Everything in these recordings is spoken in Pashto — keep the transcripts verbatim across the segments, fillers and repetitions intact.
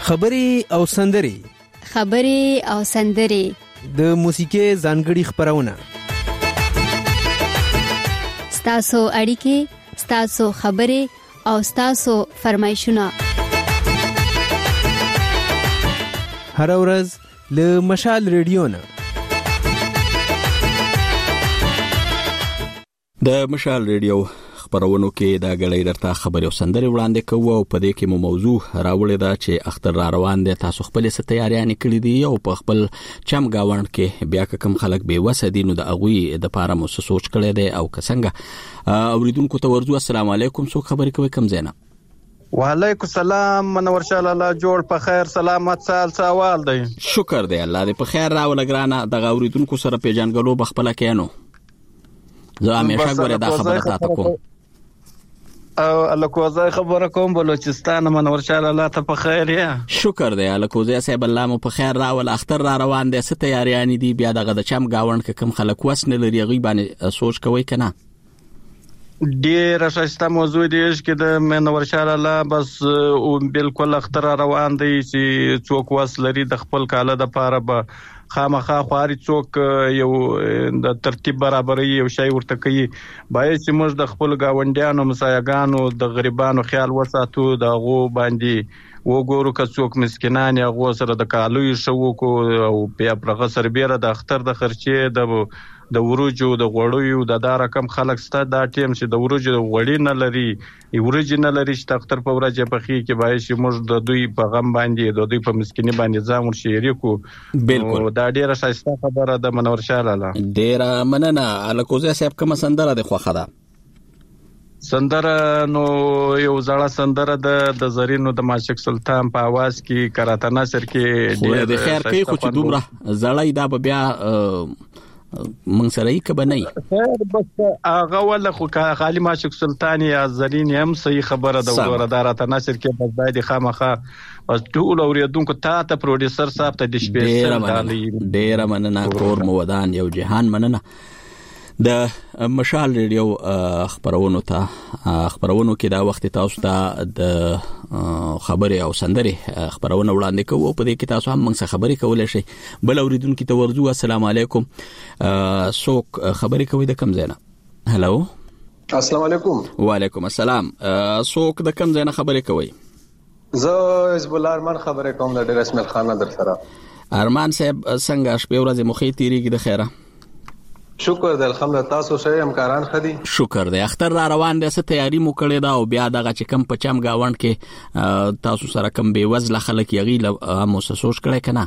خبري او سندري خبري او سندري د موسیقي ځانګړي خبرونه ستاسو اړیکې ستاسو خبري او ستاسو فرمایشونه هر ورځ له مشال ریډیو نه د مشال ریډیو خبرونو کې دا غړي درته خبري او سندري وړاندې کوو او په دې کې مو موضوع راوړې ده چې اختر را روان دي. تاسو خپل څه تیاریانې کړې دي او په خپل چم گاوند کې بیا کوم خلک به وسه دي نو د اغوي د پاره مو سوچ کړی دی او کسنګ اوریدونکو ته ورځو السلام علیکم. څو خبرې کوي کم زینا؟ وعلیکم السلام منور شال الله جوړ په خیر سلامت سال سوال دی. شکر دی الله دې په خیر راول ګرانه د اوریدونکو سره پیژنګلو بخپل کېنو زه همیشه غوړې دا خبره تاسو کوم او الکوزای خبره کوم بلوچستان منور شال الله ته په خیر یا شکر دی الکوزای صاحب الله مو په خیر راول اختر را روان دي ست تیاریانی دي بیا دغه د چم گاوند کې کم خلک وسنه لري غي باندې سوچ کوي کنه ډیر شایسته موضوع دی چې د منور شال الله بس او بالکل اختر روان دي چې څوک وس لري د خپل کاله د پاره به خامخا خواري څوک یو د ترتیب برابرۍ یو شی ورته کوي باید چې موږ د خپل گاونډیانو مسایګانو د غریبانو خیال وساتو د غو باندې وګورو که څوک مسکینان یا غو سره د کالوي شو کو او بیا پرغه سربېره د اختر د خرچې د د وروجو د غوړیو د دا رقم خلک ست دا ټیم چې د وروجو د غوړی نه لري ورجې نه لري چې اختر په ورځ په خې کې باید چې موږ د دوی په غم باندې د دوی په مسکینی باندې ځان ورشيریکو بالکل دا ډیره شایسته خبره ده منور شال الله ډیره مننه الکوزه صاحب کوم سندره د خوخه ده سندره نو یو زړه سندره د د زرینو د ماشک سلطان په आवाज کې کراته نصر کې ډیر د خیر کوي خو چې دومره زړی دا بیا من سره یې کبه نه خیر بس هغه ولا خو خالی ماشک سلطان یا زرین هم صحیح خبره د وردارته نصر کې بس باید خامخه بس ټول اوریدونکو ته ته پروډوسر صاحب ته د شپې سره ډیر مننه کور مو ودان یو جهان مننه د مشال ریډیو خبرونو ته خبرونو کې دا وخت تاسو ته د خبري او سندري خبرونه وړاندې کوو په دې کې تاسو هم موږ خبري کولای شئ بل اوریدونکو ته ورځو السلام علیکم څوک خبري کوي د کم زینا هالو السلام علیکم وعلیکم السلام څوک د کم زینا خبري کوي زه حزب الله ارمان خبري کوم د ډیر اسماعیل خان در سره ارمان صاحب څنګه شپه ورځ مخې تیریږي د خیره شکر د الحمدلله تاسو شه همکاران خدي شکر دی اختر را روان دي څه تیاری مو کړی دا او بیا دغه چې کم په چم گاوند کې تاسو سره کم به وزله خلک یغي مو سوچ کړی کنه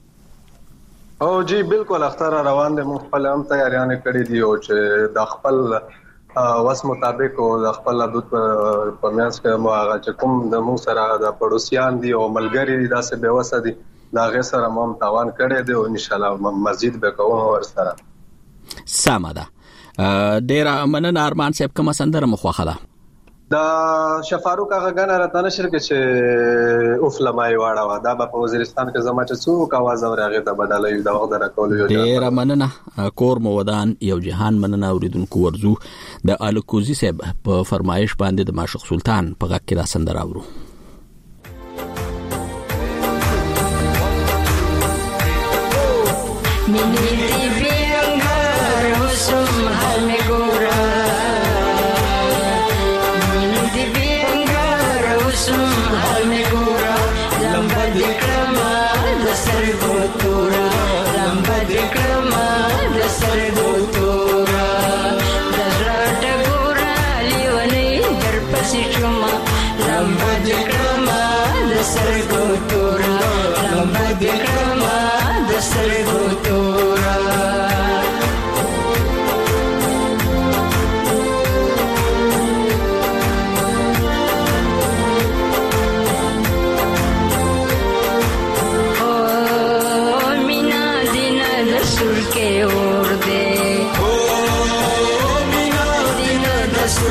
او جی بالکل اختر را روان دي مو خپل هم تیاریان کړی دي او چې د خپل واس مطابق او د خپل حدود په میاس کې مو هغه چې کوم د مو سره د پړوسیان دي او ملګری دي داسې به وسه دي دا غیر سره مو تاوان کړی دی او ان شاء الله مزید به کوم ور سره سمه ده ډیر مننه ارمان صاحب کوم سندره مخوخه ده دا شفاروق هغه غنه راته نشر کې چې اوف لمای واړه دا په وزیرستان کې زما چې څوک आवाज اورغه ته بدلوي دا وخت راکول یو ډیر مننه کور مو ودان یو جهان مننه اوریدونکو ورزو د الکوزی صاحب په فرمایش باندې د ماشق سلطان په غږ کې دا سندره اورو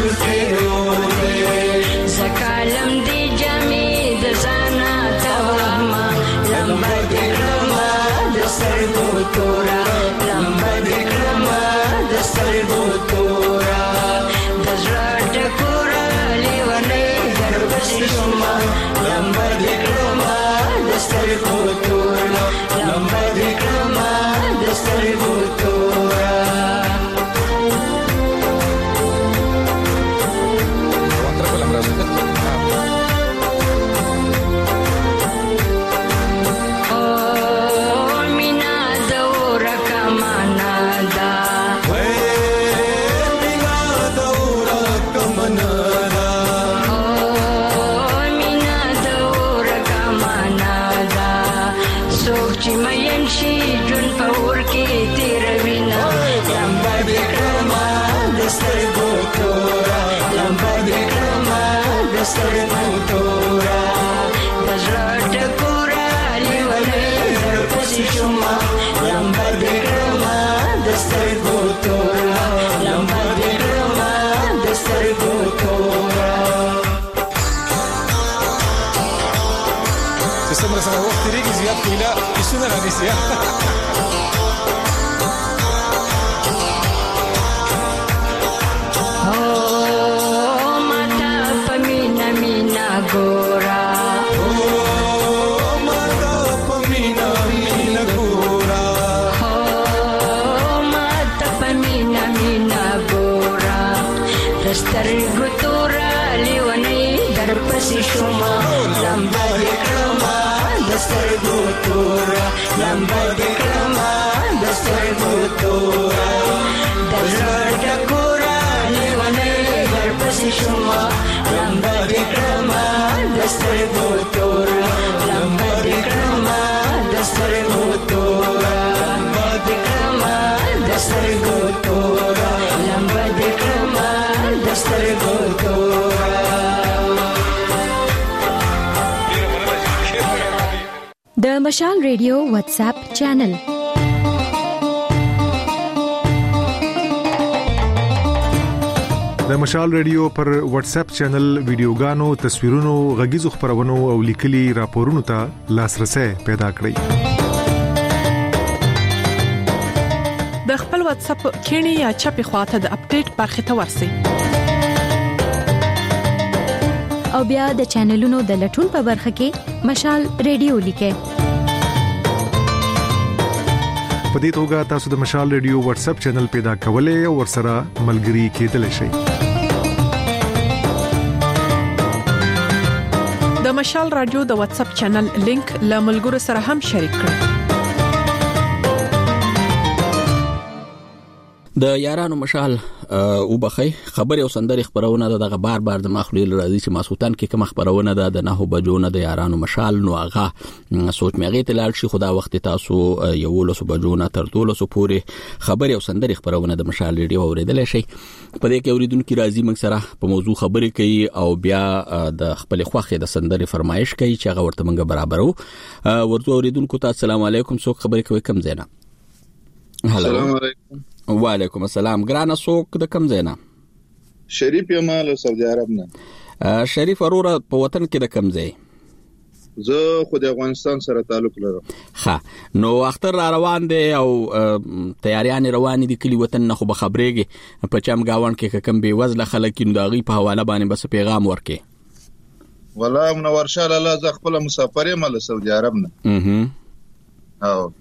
Zakalem di jami de zana tawa دستر تورا دزړه ټکورا لیونی در پسې شوما لمبه دې کړما دستر تورا لمبه دې کړما دستر تورا چې څومره سره وخت تیریږي زیات کیله کیسونه رانیسي Gora, oh, mata pamina mina gora, oh, mata pamina mina gora. Dastar gutura liwani dar pasi shuma, lamba dikrama. Dastar gutura, lamba dikrama. Dastar gutura, dastar gura liwani dar pasi shuma, lamba dikrama. Dastar gutura, lamba dikrama. Dastar gutura, lamba dikrama. Dastar gutura, lamba dikrama. Dastar gutura. د مشال ریډیو واتس اپ چینل د مشال ریډیو پر واتس اپ چینل ویډیوګانو، تصویرونو، غږیزو خبرونو او لیکلي راپورونو ته لاسرسي پیدا کړئ. د خپل واتس اپ کینی یا چپی خواته د اپډیټ برخه ته ورسئ او بیا د چینلونو د لټون په برخه کې مشال ریډیو لیکئ. په دې توګه تاسو د مشال ریډیو واتس اپ چینل پیدا کولای او ورسره ملګري کېدلی شئ. د مشال رادیو د واتس اپ چینل لینک له ملګرو سره هم شریک کړئ. د یارانو مشال او بخي خبر او سندري خبرونه دغه بار بار د مخلوق راځي چې ماسوتان کې کوم خبرونه ده د نه بجو نه د یارانو مشال نو هغه سوچ میغه ته لاړ شي خدا وخت تاسو یو لسو بجو نه تر دولسو پورې خبر او سندري خبرونه د مشال ریډیو اوریدل شي. په دې کې اوریدونکو راځي موږ سره په موضوع خبرې کوي او بیا د خپل خوخه د سندري فرمایش کوي چې هغه ورته موږ برابرو. ورته اوریدونکو ته السلام علیکم، څوک خبرې کوي کم زینا؟ السلام علیکم. وعلیکم السلام. ګرانه څوک د کم زینا؟ شریف یمال سعودي عرب نه. شریف اورور په وطن کې د کم ځای؟ زه خو د افغانستان سره تعلق لرم. ښه، نو اختر را روان دي او تیاریان روان دي کلی وطن نه خو به خبرېږي په چم گاون کې کم به وزله خلک نو داغي په حواله باندې بس پیغام ورکې. والله منور شه الله ز خپل مسافر یم له سعودي عرب نه. اها او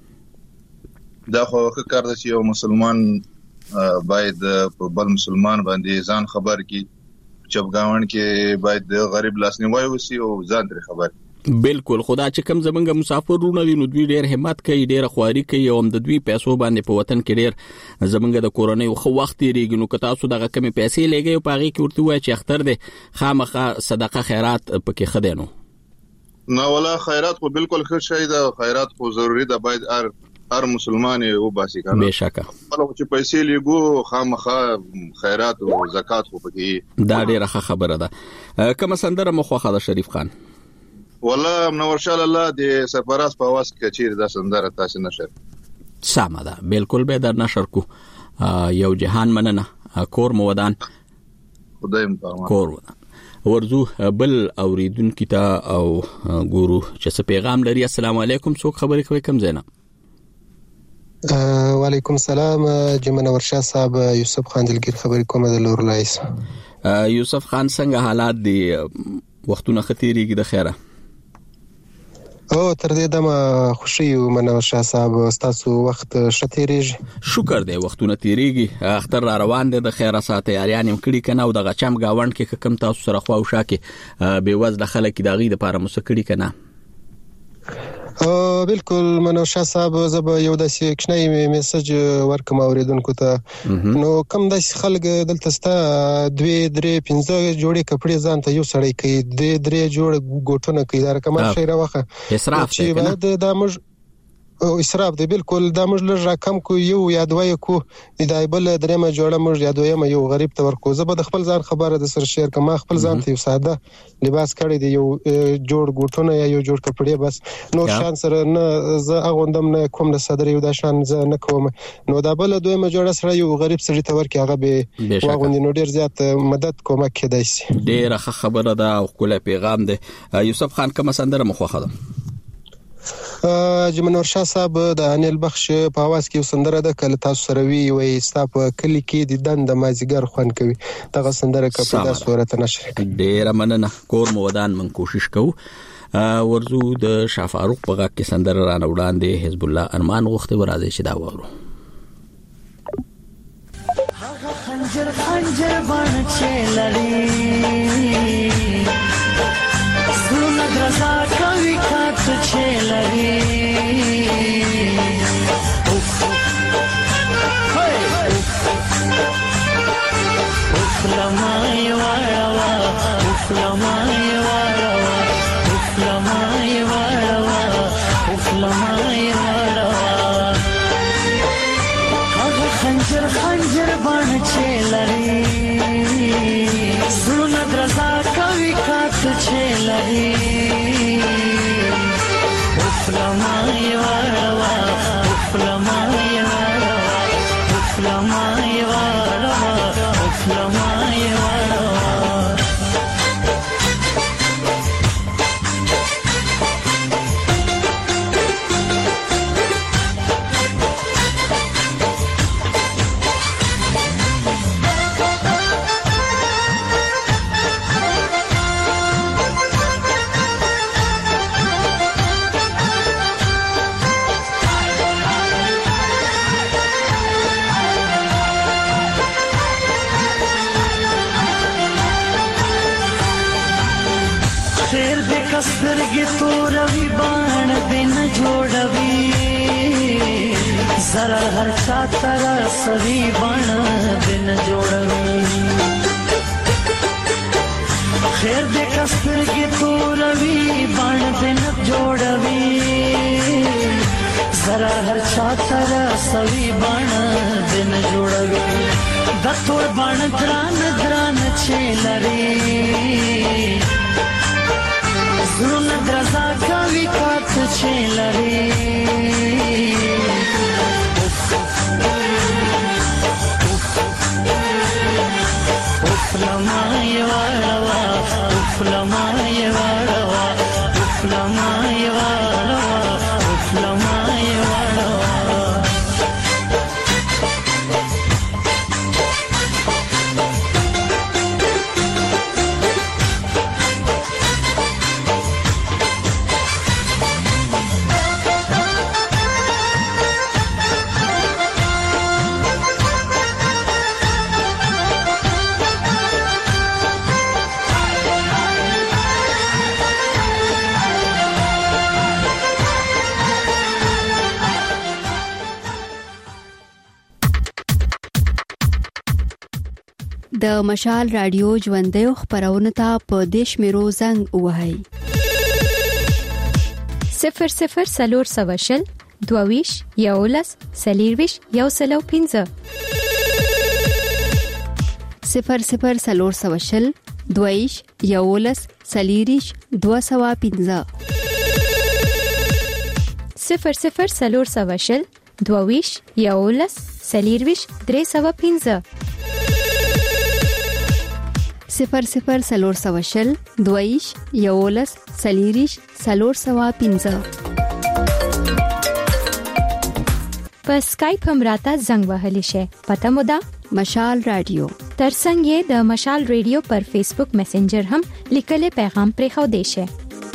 دا خو کار د یو مسلمان باید په بل مسلمان باندې ځان خبر کی چبګاون کې باید د غریب لاسنیوي وسی او ځان تر خبر. بالکل، خدا چې کوم زمونږ مسافرونه دي نو دوی ډېر همت کوي، ډېر خواري کوي او د دوی پیسو باندې په وطن کې ډېر زمونږ د کورونی خو وخت لري نو که تاسو دغه کمی پیسې لګي او پاغي کې ورته وای چې اختر دي خامخا صدقه خیرات پکې خدانو. نه ولا خیرات خو بالکل ښه شي دا، خیرات خو ضروری ده، باید هر هر مسلمان او باسي کنه. بهشکه خلک چې پیسې لګو خامخا خیرات او زکات خو پکې دا ډیره خبره ده. کوم سندره مخوخه ده شریف خان؟ والله منور شه الله د سفراس په واس کې چیر دا سندره تاسو نشر سامه ده. بالکل به در نشر کو. یو جهان مننه کور مودان خدایم پامان کور ودان ورزو بل اوریدونکو ته او ګورو چې څه پیغام لري. السلام علیکم، څوک خبرې کوي کم زینا؟ وعلیکم السلام، جمنه ورشاه صاحب یوسف خان دلګر خبرې کوم د لور لایس. یوسف خان څنګه حالات دي؟ وختونه خطرېږي د خیره؟ او تر دې دمه خوشي یو منه ورشاه صاحب، تاسو وخت شتېریږي؟ شکر دی وختونه تیریږي، اختر را روان دي د خیره ساته یاریان هم کړي کنه او د غچم گاوند کې کم تاسو سره خو او شاکه به وزله خلک دغې د پاره مسکړي کنه. او بالکل منو شاه صاحب زب یو داسې کښنی میسج ورکم اوریدونکو ته. نو کم داسې خلک دلته ستا دوی درې پنځه جوړې کپړې ځان ته یو سړی کوي، دوی درې جوړ ګوټونه کوي، دا رقم شي راوخه اسراف دی کنه. دا موږ اسراف دی. بالکل دا موږ لږ راکم کو یو یا دوه کو د بل درېمه جوړه موږ یا دویمه یو غریب ته ورکو. زه به د خپل ځان خبره د سر شیر کما خپل ځان ته ساده لباس کړی دی، یو جوړ ګوټونه یا یو جوړ کپڑے بس، نور شان سره نه زه اغوندم نه کوم د صدر یو د شان زه نه کوم. نو دا بل دویمه جوړه سره یو غریب سړی ته ورکي هغه به واغوندي، نو ډیر زیات مدد کومک کېدای شي. ډیره خبره ده او کله پیغام ده. یوسف خان کوم سندره مخوخه ده؟ جمنور شاه صاحب د انیل بخش په आवाज کې سندره ده کله تاسو سره وی وي ستا په کلی کې د دند مازیګر خوان کوي دغه سندره کپه د صورت نشر. ډیره مننه. کور مو ودان من کوشش کوو ورزو د شاه فاروق په غږ کې سندره را وړاندې حزب الله ارمان غوښته ورازي شي دا وورو. خنجر خنجر بان چلری سونه درزا کوي کات چلری افلامای واروا افلامای واروا افلامای واروا افلامای واروا هغه خنجر خنجر بان چلری سونه درزا کوي کات چلری افلامای واروا افلامای واروا افلامای واروا افلامای واروا سترګې تورې بان دین جوړوي زرا هر چا تر سوي بان دین جوړوي خیر دې سترګې تورې بان دین جوړوي زرا هر چا تر سوي بان دین جوړوي د تور بان دران دران چلري زړه درزا کوي کات چلري افلامای واروا افلامای واروا افلامای واروا افلامای واروا د مشال رادیو ژوندۍ خبرونه ته په دیش میرو زنګ وهاي صفر صفر سلور سواشل دوویش یولس سلیرویش یو سلو پینزه صفر صفر سلور سواشل دوویش یولس سلیریش دو سوا پینزه صفر صفر سلور سواشل دوویش یولس سلیرویش درې سوا پینزه صفر صفر سلور سواشل دویش یولس سلیریش سلور سوا پینزه په اسکایپ هم راته زنګ وهلی شي. پته مو ده مشال رادیو ترڅنګ یې د مشال رادیو پر فیسبوک میسنجر هم لیکلي پیغام پرې خو دی شي.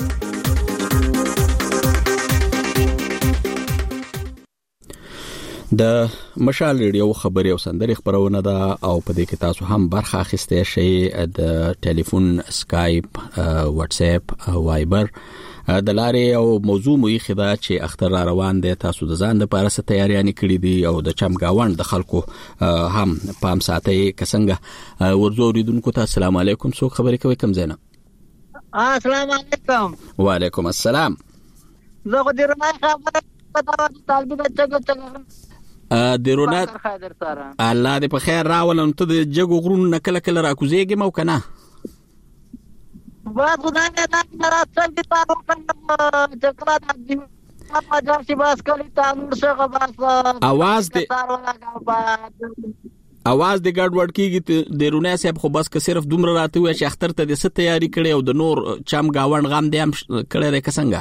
د مشال ریډیو خبري او سندري خبرونه ده او په دې کې تاسو هم برخه اخیسته شئ. د ټلیفون، اسکایپ، واتس اپ، وایبر د لارې او موضوع مو یې خدا چې اختر را روان دي. تاسو د ځان لپاره څه تیاریانې کړې دي او د چمګاوند د خلکو هم پام ساتي. کسنګ ورزو ریدونکو ته السلام علیکم. څوک خبرې کوي؟ کم زینا. السلام علیکم. وعلیکم السلام. زه خو دې راځم پتا طالب بچا کو څنګه ا درونه الله دې په خیر راولم ته د جګو غرونو نکله کله راکوزېږم او کنه با خدای دې نه راځي چې تاسو کوم چکرا دې ما جارشي باس کلی تانور څنګه باس आवाज دې आवाज د ګډ وډ کیږي د رونه صاحب خو بس که صرف دومره راته وای چې اختر ته د ست تیاری کړي او د نور چم گاوند غام دې هم کړي رې کسنګا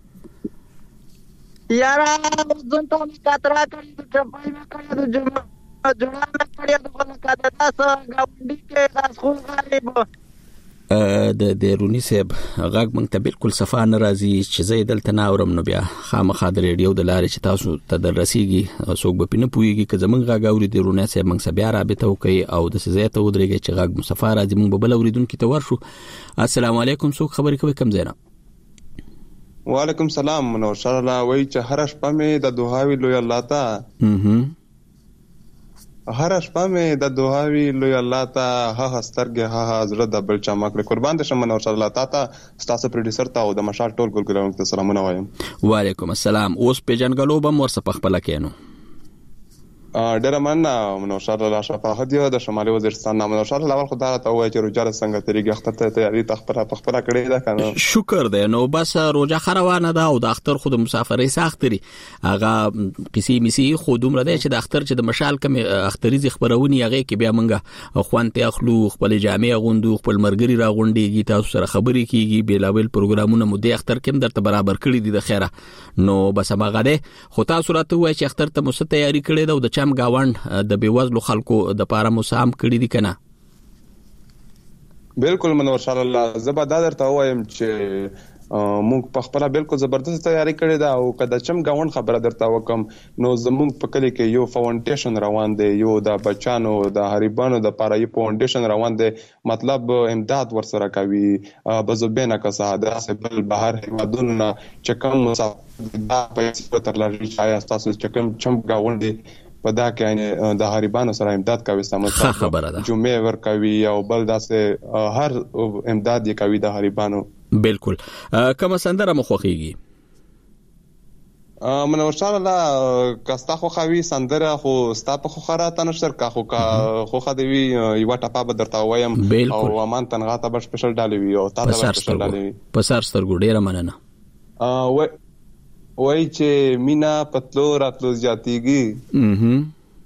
یارا زون ته کاترا کړی د چپای مې کړی د جوړه جوړه مې کړی د خپل کاته تاسو گاونډي کې تاسو خو غالب د د رونی صاحب غاګ مونږ ته بالکل صفه ناراضي چې زه دلته نه اورم نو بیا خامخا د ریډیو د لارې چې تاسو ته درسيږي څوک به پینې پويږي که زمونږ غاګ اوري د رونی صاحب مونږ سره بیا رابطه وکي او د سزا ته ودرېږي چې غاګ مصطفی راځي مونږ به بل اوریدونکو ته ورشو. السلام علیکم څوک خبرې کوي کم زینا؟ وعلیکم سلام منور شاه الله وای چې هر شپه مې د دوهاوی لوی الله ته هر شپه مې د دوهاوی لوی الله ته ها سترګې ها زړه د بل چا مکړه قربان دې شم منور شاه الله تا ته تاسو پروډوسر ته او د مشال ټول ګلګلونکو ته سلامونه وایم. وعلیکم السلام. اوس پیجنګلو به مور څخه خپل کینو ډېر مننه منور شاه الله شفاعت دی د شمالي وزیرستان نامه منور شاه الله اول خدای ته وای چې روزه څنګه طریقې اختر ته تیاری تخپره تخپره کړې ده کنه شکر دی نو بس روزه خروانه ده او د اختر خود مسافرې ساختري هغه قصې میسي خودم را دی چې د اختر چې د مشال کم اختریزي خبرونی هغه کې بیا منګه خوانته اخلو خپل جامع غوندو خپل مرګري را غونډيږي تاسو سره خبرې کیږي بیلاویل پروګرامونه مو د اختر کې درته برابر کړی دي د خیره نو بس هغه ده خو تاسو راته وای چې اختر ته مو ست تیاری کړی ده او د چم گاوند د بیوزلو خلکو د پاره مسام کړی دي کنه بالکل منور شاه الله زبا دا درته وایم چې موږ په خپل بالکل زبردست تیاری کړی دا او کله چم گاوند خبره درته وکم نو زموږ په کلی کې یو فاونډیشن روان دی یو د بچانو د غریبانو د پاره یو فاونډیشن روان دی مطلب امداد ورسره کوي بزوبینه کسه د سبل بهر هیوادونو چې کوم دا پیسې تر لاري چې تاسو چې کوم چم گاوند دی په دا کې د غریبانو سره امداد کوي سمته خبره ده جمعه ور کوي او بل داسې هر امداد یې کوي د غریبانو. بالکل کوم سندره مخوخيږي منور شاه الله کاستا خو خوي سندره خو ستا په خو خراته نشر کا خو کا خو خدوي یو ټاپه به درته وایم او امان تنغا ته به سپیشل ډالوي او تا ته سپیشل ډالوي په سر سترګو ډیره مننه. ا وای چې مینا پتلو راتلو زیاتیږي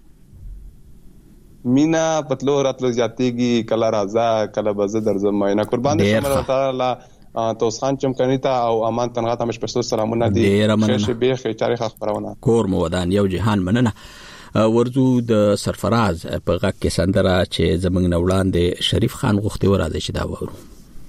مینا پتلو راتلو زیاتیږي کله راځه کله بزه درځم مینا قربان دې شمه تعالی توس خان چمکنی ته او امان تنغا ته مش پښتو سلامونه دي شه به خیچاري خبرونه کور مو ودان یو جهان مننه ورزو د سرفراز په غږ کې سندره چې زمنګ نوړاندې شریف خان غوښتي ورازي چې دا وورو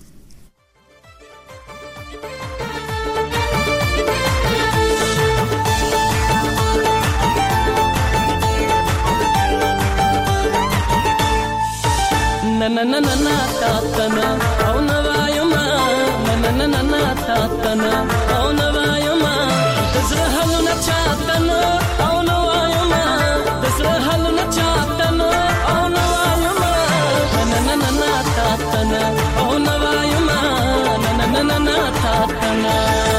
na na na na na ta ta na au na va yo ma na na na na na ta ta na au na va yo ma dasra halu na cha ta na au na va yo ma dasra halu na cha ta na au na va yo ma na na na na ta ta na au na va yo ma na na na na ta ta na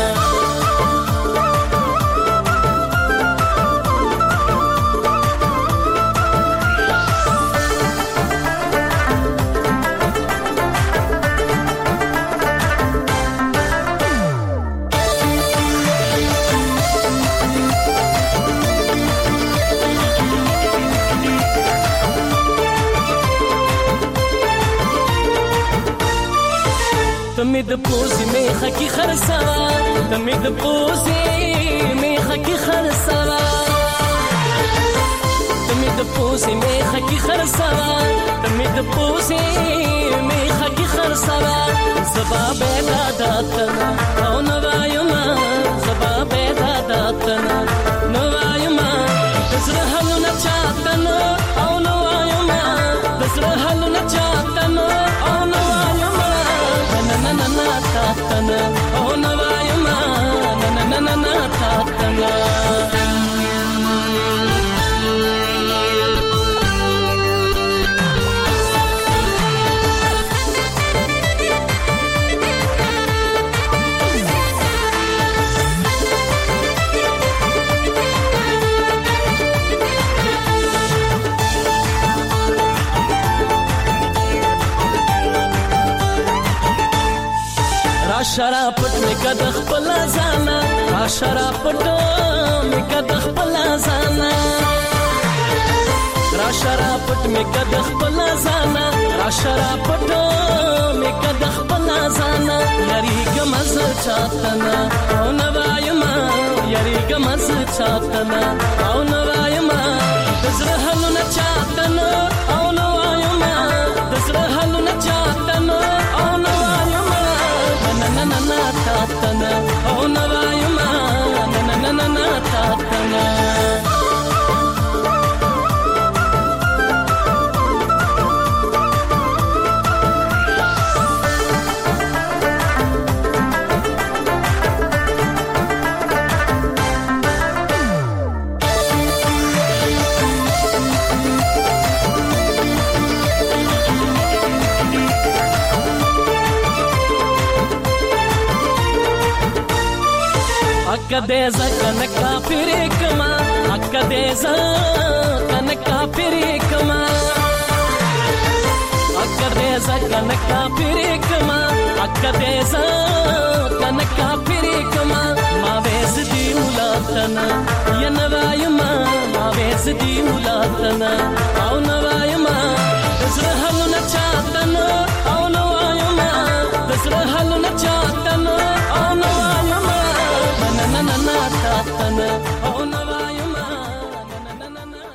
تمید پوزی میخه کی خرسا تمید پوزی میخه کی خرسا تمید پوزی میخه کی خرسا تمید پوزی میخه کی خرسا زبا بیدا داتنا او نوایما زبا بیدا داتنا نوایما دزر حلو نچاتنا او نوایما دزر حلو نچاتنا او نوایما na na na ta ta na oh na va yo ma na na na na na ta ta na را شرا پټ می کد خپل ځانا را شرا پټ می کد خپل ځانا را شرا پټ می کد خپل ځانا را شرا پټ می کد خپل ځانا یری ګمز چاتنا او نوایما یری ګمز چاتنا او نوایما دزره هلو نه چاتنا او نوایما دزره هلو نه چاتنا او نوایما na na na tatana oh navayuma na na na na tatana Akkadeza kanaka pirikama Akkadeza kanaka pirikama Akkadeza kanaka pirikama Akkadeza kanaka pirikama Ma vezdi ulatana ya navayama ma vezdi ulatana au navayama dazrahalu na chatana au navayama dazrahalu na chatana au navayama na na na tatana oh navayama na na na na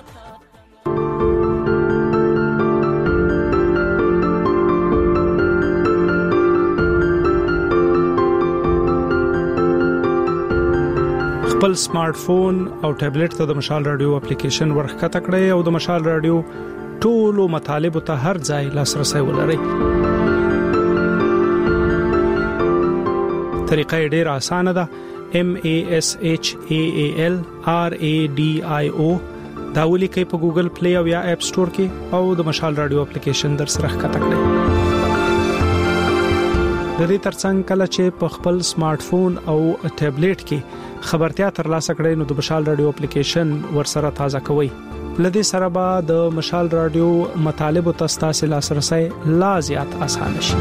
خپل سمارټ فون او ټابلیټ ته د مشال رادیو اپلیکیشن ورخکته کړئ او د مشال رادیو ټولو مطالب ته هر ځای لاسرسي ولرئ. طریقه ډیره اسانه ده. M A S H A A L R A D I O دا ولیکئ په ګوګل پلی او یا اپ سٹور کې او د مشال رادیو اپلیکیشن در سره ښکته کړئ. د دې ترڅنګ کله چې په خپل سمارټ فون او ټابلیټ کې خبرتیا ترلاسه کړئ نو د مشال رادیو اپلیکیشن ورسره تازه کوئ. لدې سره به د مشال رادیو مطالب او تاسو لاسرسي لا زیات اسانه شي.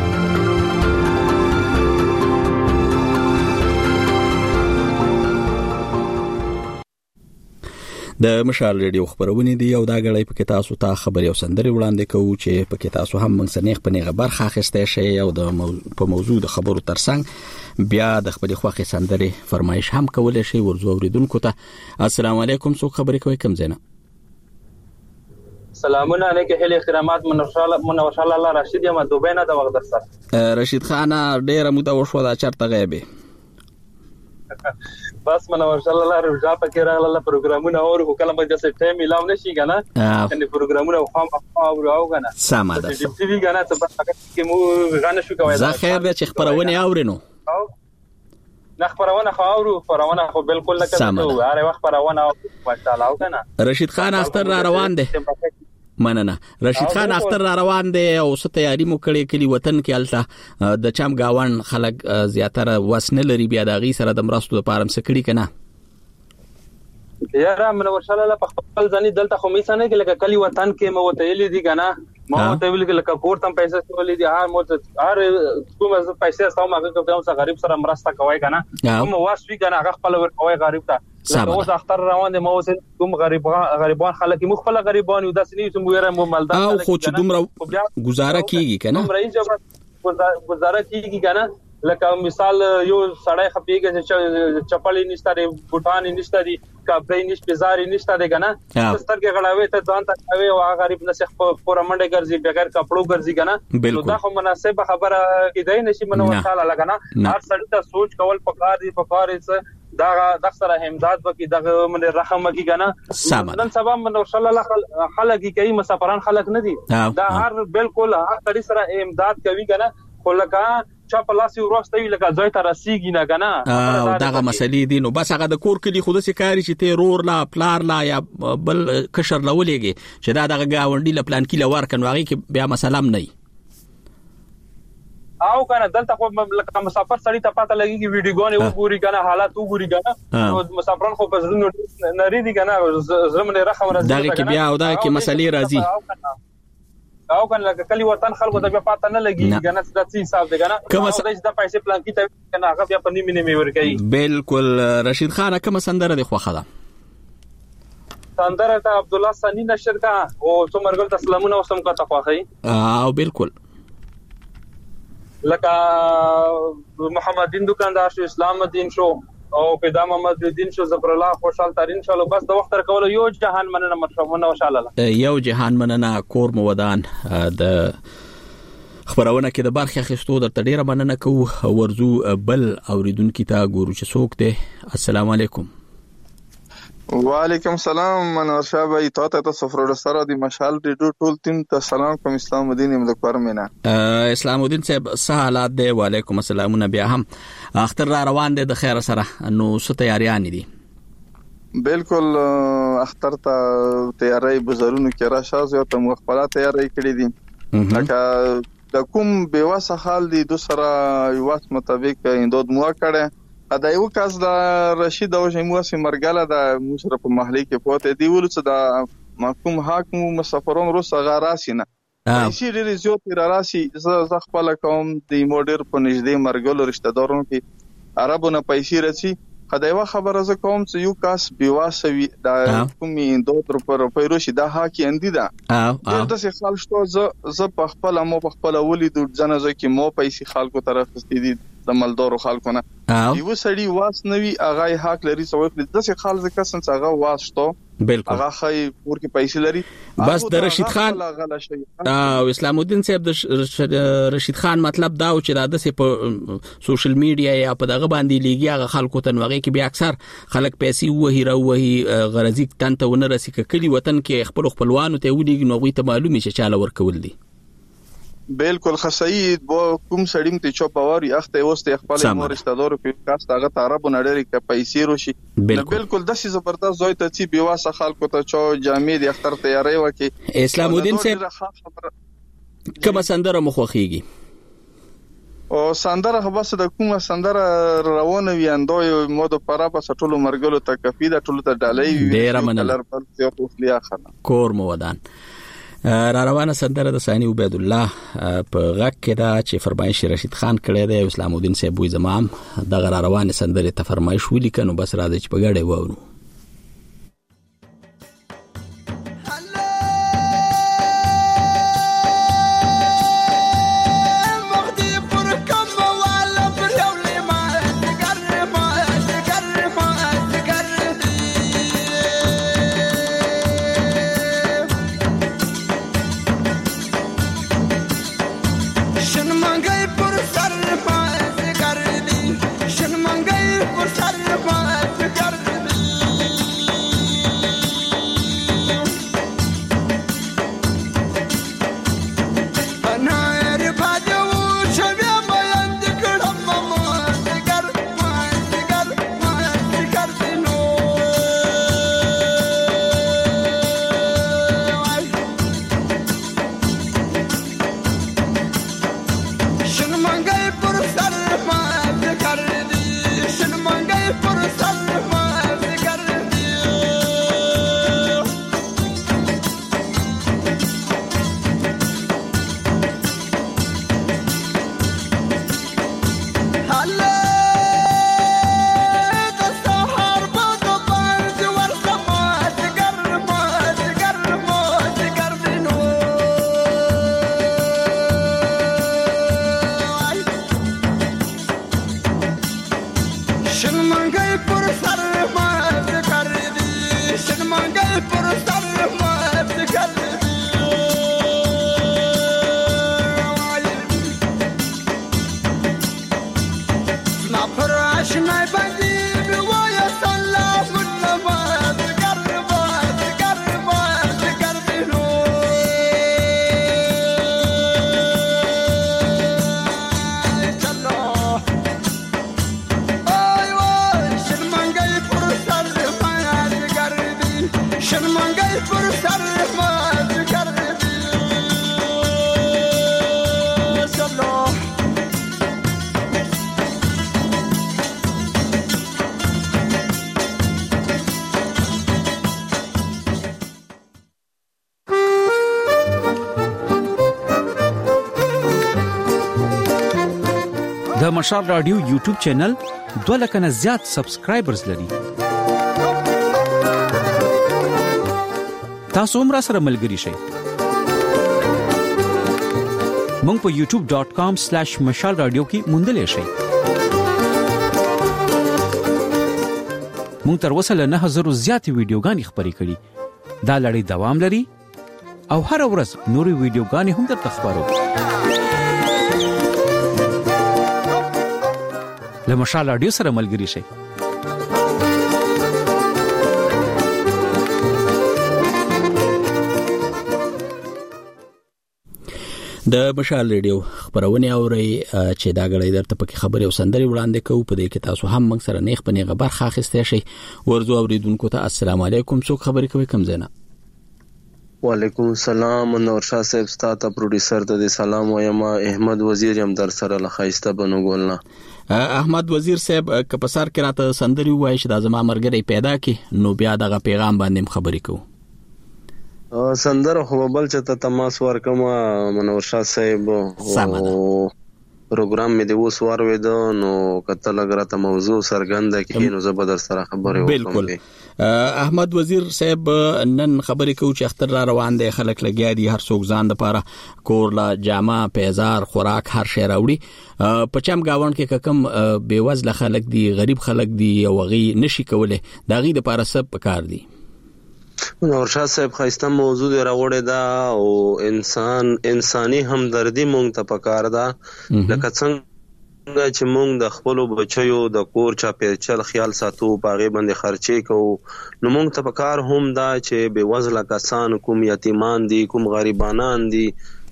د مشال ریډیو خبرونه دی او دا غړی په کې تاسو ته خبري او سندري وړاندې کوو چې په کې تاسو هم موږ سنیخ په نیغه برخه اخیسته شي او د موضوع په موضوع د خبرو ترڅنګ بیا د خپل خوخي سندري فرمایش هم کولای شي ورزو اوریدونکو ته. السلام علیکم څوک خبري کوي کوم زینا؟ سلامونه علیکم هلي احترامات من وشال الله رشید یم دوبه نه د وخت در سره رشید خان ډیره موده وشو دا چرته غیبه بس من وشال الله رجا پکې راغله پروګرامونه او کله به د ټیم ملاو نشي کنه ان پروګرامونه خام او راو کنه سم ده چې ټي وی کنه ته پکې کې مو غانه شو کوي زه خیر به چې خبرونه اورینو نه خبرونه خو اورو خبرونه خو بالکل لکه ته هر وخت خبرونه ماشاءالله او کنه رشید خان اختر را روان دي مننه. رشید خان اختر را روان دی او څه تیاری مو کړې کلی وطن کې الته د چم گاون خلک زیاتره وسنه لري بیا د غي سره د مرستو لپاره مسکړي کنه یاره من ورشل الله په خپل ځنی دلته خو میسانه کې لکه کلی وطن کې مو ته ویلې دي کنه مو ته ویل کې لکه کور تم پیسې ولې دي هر مو هر کوم پیسې استاو ماګه کوم څه غریب سره مرسته کوي کنه کوم واسوي کنه هغه خپل ور کوي غریب ته لکه اوس اختر روان دي مو کوم غریب غریبان خلک مخفله غریبان یو داسې نه سم ویره مو مالدار او خو چې دومره گزاره کیږي کنه گزاره کیږي کنه لکه مثال یو سړی خپيږي چې چپلې نشته دی بوټان نشته دی کپړې نشته بازار نشته دی کنه ستر کې غړاوي ته ځان ته کوي او غریب نسخ پورا منډه ګرځي بغیر کپړو ګرځي کنه نو دا خو مناسب خبره کیدای نشي منو تعالی لګنه هر سړی ته سوچ کول پکار دی پکار یې دا د سره همداد وکي دغه من رحم وکي کنه نن سبا من صلی الله خلک کوي مسافران خلک نه دي دا هر بالکل هر سړی سره امداد کوي کنه خو لکه چا په لاس یو راستوي لکه ځای ته رسیږي نه کنه او دغه مسلې دي نو بس هغه د کور کلی خود سي کاری چې ته رور لا پلار لا یا بل کشر لولېږي چې دا دغه گاونډي ل پلان کې لور کنه واغې کې بیا مسلام نه او کنه دلته خو لکه مسافر سړی ته پته لګي چې ویډیوګونه وګوري کنه حالات وګوري کنه نو مسافران خو په ځنو نری دي کنه زمونه رحم راځي دغه کې بیا او دغه کې مسلې راځي او کنه لکه کلی وطن خلکو ته بیا پاته نه لګي کنه د څه حساب دی کنه کوم څه د پیسې پلان کی ته کنه هغه بیا په نیمه نیمه ورکړي. بالکل رشید خان کوم سندره دی خوخه ده؟ سندره ته عبد الله ثانی نشر کا او څومرګل تسلیمونه وسم کا تخواخی او بالکل لکه محمد دین دکاندار شو، اسلام الدین شو او پیدا محمد الدین شو، زبر الله خوشحال ترین شو. بس د وخت تر کول یو جهان مننه مرحمونه وشاله یو جهان مننه کور مو ودان د خبرونه کې د برخه خستو د ډیره مننه کو ورزو بل اوریدونکو ته ګورو چې څوک دی. السلام علیکم. وعلیکم السلام منور شاه بھائی تا ته صفر سره د مشال ریډیو ټول ټیم ته سلام کوم. اسلام الدین ملک پرمینا اسلام الدین صاحب څه حالات دی؟ وعلیکم السلام. بیا هم اختر را روان دی د خیر سره، نو څه تیاریان دي؟ بالکل اختر ته تیاری بزرونو کې را شاز یو ته مخبره تیاری کړی دي. لکه د کوم بیواسه حال دی دو سره یواس مطابق اندود مو کړه دا یو کس د رشید او شیمو سي مرګاله د مشرف په محلي کې پوته دی ول څه د محکوم حاکم مسافرون روس غاراسي نه شي ډېر زیات راسي ز خپل قوم د موډر په نږدې مرګلو رشتہ دارونو کې عربونه پیسې رسي خدایوا خبره ز کوم چې یو کس بیواسوي د کومي دوه پر پیروشي د حاکي اندي دا د څه خال شته ز ز په خپل مو په خپل ولید ځنه ز کې مو پیسې خلکو طرف ستې د مالدارو خلکونه یو سړی واس نوي اغه حق لري سوې د څه خال ز کسن څنګه واسطو بالکل هغه خای پور کې پیسې لري. بس د رشید خان او اسلام الدین صاحب د رشید خان مطلب دا و چې دا د سه په سوشل میډیا یا په دغه باندې لیږي هغه خلکو ته وغه کې بیا اکثر خلک پیسې وهي راوهي غرضی تنته ونه رسي کلی وطن کې خپل خپلوانو ته ودی نو غوي ته معلومي چې چاله ورکول دي. بالکل خصایت بو کوم سړیم ته چوپ اوري اخته اوسته خپل مور استادور په کاست هغه تعرب نړۍ کې پیسې روشي. بالکل د سي زبردست زوی ته چې بیواسه خلکو ته چو جامع د اختر تیاری وکي. اسلام الدین صاحب کوم سندره مخوخيږي؟ او سندره خبره د کومه سندره روانه وي اندوی مود پرا په ټولو مرګلو ته کفی د ټولو ته ډالۍ ډیر مننه کور مو ودان. را روانه سندره د ثانی عبید الله په غږ کې دا چې فرمایش رشید خان کړی دی. اسلام الدین صاحب وي زمام د را روانه سندره ته فرمایش ولیکنو بس راځي چې په ګډه وورو. مشال رادیو یوټیوب چینل دوه لک نه زیات سبسکرایبرز لري. تاسو هم راسره ملګري شئ. مونږ په یوټیوب ډاٹ کام سلیش مشال رادیو کې موندلې شئ. مونږ تر اوسه له نه هزار زیاتې ویډیوګانې خپرې کړي. دا لړۍ دوام لري او هر ورځ نورې ویډیوګانې هم درته خپرو. له مشال رادیو سره ملګري شئ. د مشال ریډیو خبرونه اوري چې دا غړي درته پکې خبرې او سندري وړاندې کوو. په دې کې تاسو هم موږ سره نیخ په نیغه برخه اخیستئ شئ. ورزو اوریدونکو ته السلام علیکم. څوک خبرې کوي کوم زینا؟ وعلیکم السلام. نور شاه صاحب ستاسو پروډوسر ته سلام وایم. احمد وزیر هم در سره لخایسته بنو ګولنا. احمد وزیر صاحب که په سر کې راته سندري وایي چې دا زما مرګري پیدا کی نو بیا دغه پیغام باندې خبرې کوو. سندره خو بل چې ته تماس ورکم منور شاه صاحب پروګرام مې د اوس واروید نو کته لګراته موضوع سرګند کې نو زه به در سره خبرې وکم. بالکل احمد وزیر صاحب نن خبرې کوو چې اختر را روان دي. خلک لګیا دي هر څوک ځان لپاره کور لا جامه پیزار خوراک هر شی راوړي. په چم گاوند کې ککم بیوزله خلک دي غریب خلک دي او غي نشي کوله دا غي د لپاره سب پکار دي. نور شاه صاحب خاصه موضوع راوړی دا او انسان انساني همدردی مونږ ته پکار ده. لکه څنګه چې مونږ د خپل بچیو د کور چا پیچل خیال ساتو باغې باندې خرچې کوو نو مونږ ته پکار هم دا چې بے وزله کسان کوم یتیمان دي کوم غریبانان دي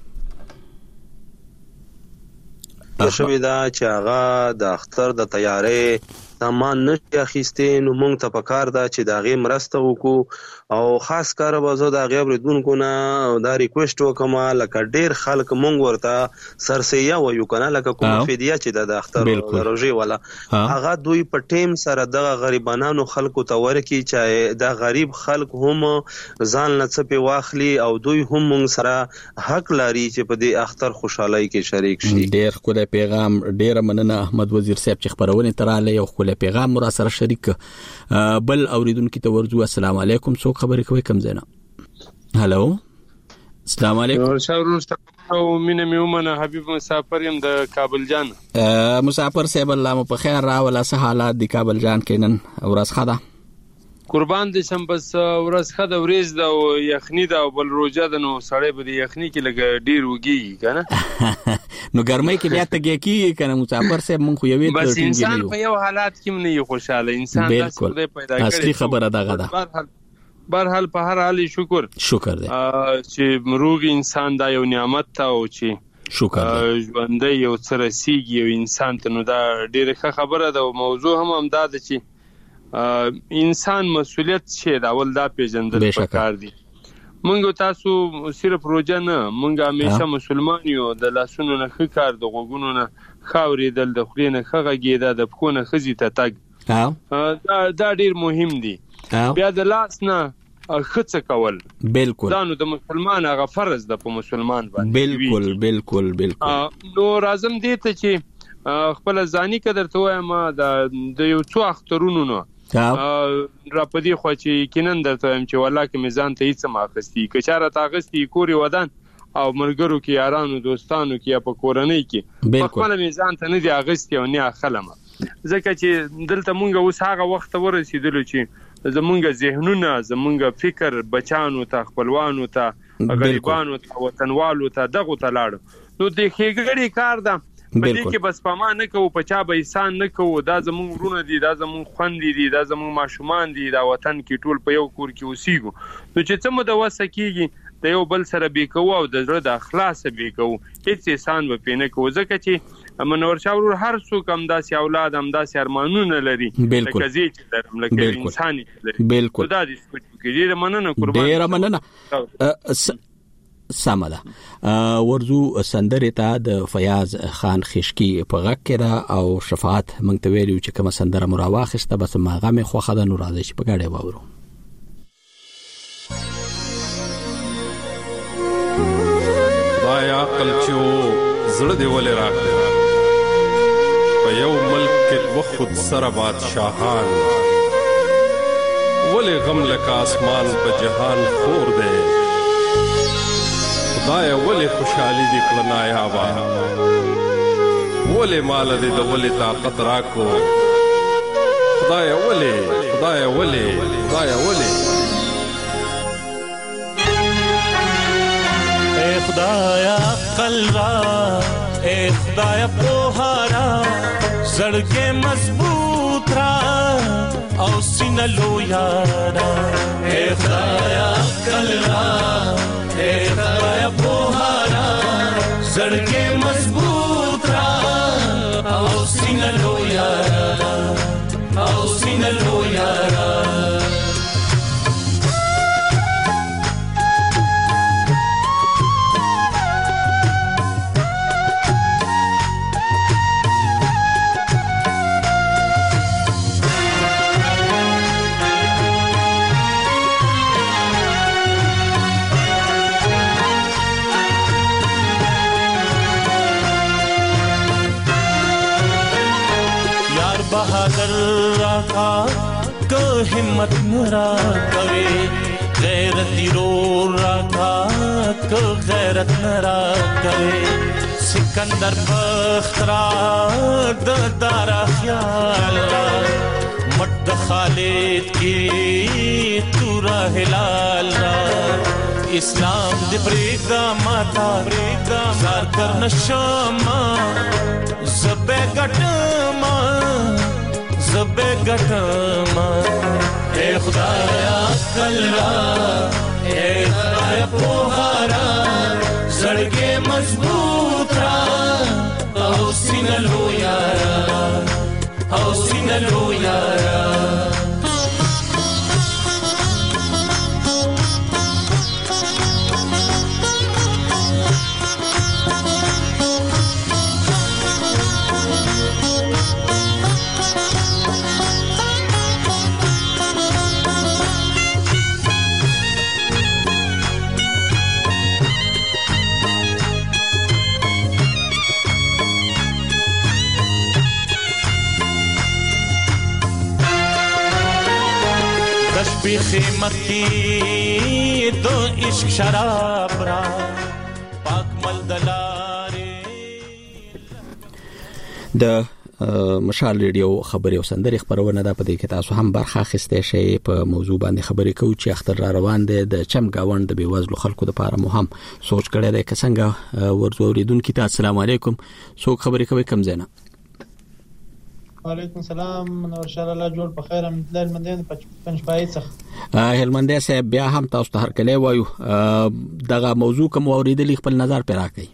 شوی دا چې هغه د اختر د تیارې سامان نشي اخیستې نو مونږ ته پکار دا چې دا غي مرسته وکړو او خاص کار به زه دا غیب ردونکو نه دا ریکوست وکم لکه ډیر خلک مونږ ورته سرسیا وایو کنه لکه کوم فدیه چې د اختر روزي ولا هغه دوی په ټیم سره د غریبانو خلکو ته ورکی چې دا غریب خلک هم ځان لڅپې واخلي او دوی هم مونږ سره حق لري چې په دې اختر خوشحالي کې شریک شي. ډیر خدای پیغام ډیر مننه احمد وزیر صاحب چې خبرونه تراله یو خپل پیغام مر سره شریک. بل اوریدونکو ته ورزو السلام علیکم. څوک خبرې کوي کوم زینا؟ هالو السلام علیکم. شاورون او مینه میومنه حبیب مسافر يم د کابل جان. مسافر صاحب الله مو په خیر راولا سه حالات د کابل جان کینن ورځ خدا قربان دي شم بس ورځ خدا ورځ د یخنی دا بل روزه د نو سړی به د یخنی کې لګ ډیر وږي کنه نو ګرمۍ کې بیا ته کې کنه مسافر صاحب مونږ خو یوې بس انسان په یو حالات کې نه یو خوشاله انسان داسې خدای پیدا کړی. اصلي خبره دغه ده. برحال په هر حال شکر شکر دی چې مروغ انسان دا یو نعمت ته او چې شکر دی ژوند یو سره سیږي یو انسان ته نو دا ډیره ښه خبره ده. موضوع هم هم دا ده چې انسان مسؤلیت شه دا ول دا پیژندل پکار دي. مونږ تاسو صرف روزه نه مونږ همیشه مسلمان یو د لاسونو نه کار د غوګونو نه خاورې دل د خلینو خغږیدا د پخونه خزي ته تګ دا دا ډیر مهم دي. بیا د لاس نه خڅه کول بالکل دا نو د مسلمان هغه فرض ده په مسلمان باندې. بالکل بالکل بالکل نو لازم دي ته چې خپل ځاني قدر ته وایم د یو څو اخترونو نو را پدې خو چې کینن درته هم چې والله کې میزان ته هیڅ ماخستي کچاره تاغستی کوري ودان او مرګرو کې یارانو دوستانو کې په کورنۍ کې خپل میزان ته نه دی اغستی او نه اخلمه ځکه چې دلته مونږ اوس هغه وخت ورسېدل چې زمونږ ذهنونه زمونږ فکر بچانو ته خپلوانو ته غریبانو ته وطنوالو ته دغه ته لاړ نو د خېګړې کار ده بلې کې بس پما نه کوو پچا به انسان نه کوو دا زمونږ ورونه دي دا زمونږ خوندې دي دا زمونږ ماشومان دي دا وطن کې ټول په یو کور کې اوسېږو نو چې څه مو د وسه کېږي د یو بل سره بې کوو او د زړه د اخلاصه بې کوو هېڅ احسان به پې نه کوو ځکه چې منور شاه ورور هر څوک همداسې اولاد همداسې ارمانونه لري لکه زه چې لرم لکه انسان یې لري بالکل دا دې سوچ وکړي ډېره مننه قربان ډېره مننه سمه ده. ورزو سندره ته د فیاض خان خشکی په غږ کې ده او شفاعت مونږ ته ویلو چې کومه سندره مو راواخیسته بس ماغه مې خوښه ده نو راځي چې په ګاډي واورو. دا عقل چې زړه دی ولې راکړه په یو ملک کې دوه خود سره بادشاهان ولې غم لکه اسمان په جهان خور دی خدایه ولې خوشحالي دې کړه نایابه ولې ماله دې د ولې طاقت راکو خدایه ولې خدایه ولې خدایه ولې اے خدایا عقل را اے خدایا پوهارا زړګې مضبوط را او سینه لویارا اے خدایا عقل را اے خدایا پوهارا زړګې مضبوط را او سینه لویارا او سینه لویارا बहादुर राखा को हिम्मत नरा करे गैरती रो राखा को गैरत नरा करे सिकंदर बख्तरा दारा ख्याल मट खालिद की तूरा हिलाल इस्लाम दे प्रेदा माता प्रेदा जार कर नशमा ज़बे गटमा ज़बे गटमा ए खुदाया कल्ला ए खुदाया पोहारा ज़ड़के मजबूत रा औसीन लो यारा औसीन लो यारा خیمتی دو عشق شراب را پاک مل دلاره د مشال ریډیو خبري او سندري خبرونه ده په دې کې تاسو هم برخه اخیستئ شئ په موضوع باندې خبرې کوو چې اختر را روان دي د چم گاوند د بیوزلو خلکو لپاره مهم سوچ کړی دی که څنګه ورځو اوریدونکو ته السلام علیکم څوک خبرې کوي کم زینا وعلیکم السلام منور شاه الله جوړ په خیر هم د هلمندیان پنځپای څخه هلمندیا صاحب بیا هم تاسو ته هرکلی وایو دغه موضوع کوم اوریدلی خپل نظر پر راکړئ